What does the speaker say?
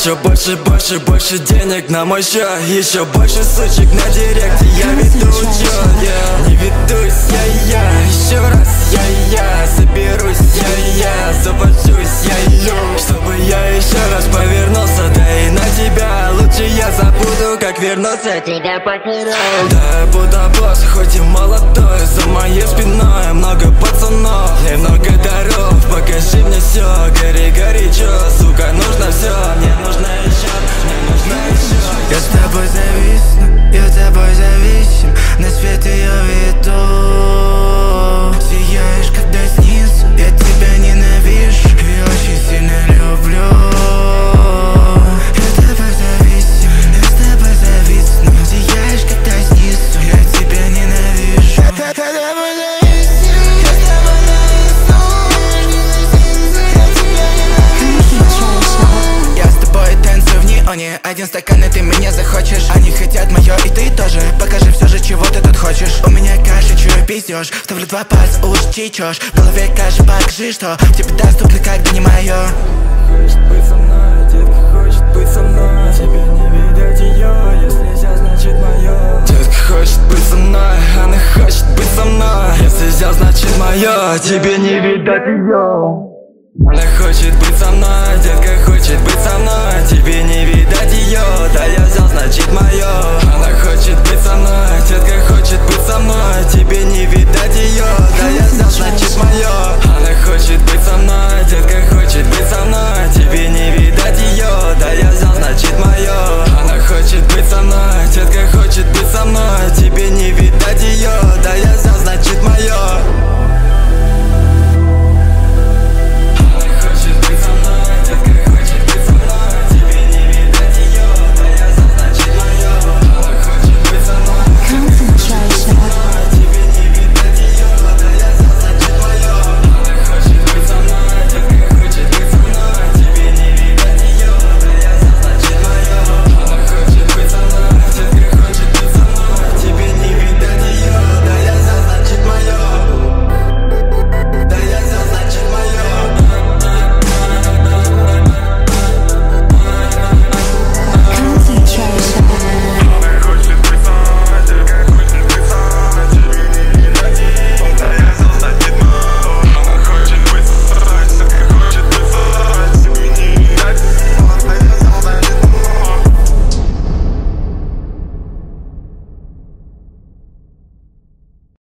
Еще больше, больше, больше денег на мой счет. Еще больше сучек на директе. Я веду учет, не ведусь, я. Еще раз, я соберусь, я завожусь, чтобы я еще раз повернулся. Да и на тебя лучше я забуду, как вернуться. Тебя потерял. Да, я будто босс, хоть и молодой. За моей спиной много пацанов и много дорог. Покажи мне все, гори горячо. Сука, нужно все, мне нужно еще, мне нужно еще. Я с тобой зависну, я тобой зависим. На свет ее веду. Сияешь, когда снизу, я тебя ненавижу и очень сильно люблю. Я с тобой зависим, я с тобой зависну. Сияешь, когда снизу, я тебя ненавижу. Я с тобой зависим, я с тобой зависну. Я с тобой танцую в неоне. Один стакан и ты меня захочешь. Они хотят мое и ты тоже. Покажи все же, чего ты тут хочешь. У меня каша, чего пиздешь. Ставлю 2 пальца, уж чечешь. В голове каша, покажи, что тебе доступно, когда не мое. Хочет быть со мной, детка хочет быть со мной. Тебе не видать ее, если взял, значит мое. Детка хочет быть со мной, она хочет быть со мной. Если взял, значит мое. Тебе не видать ее.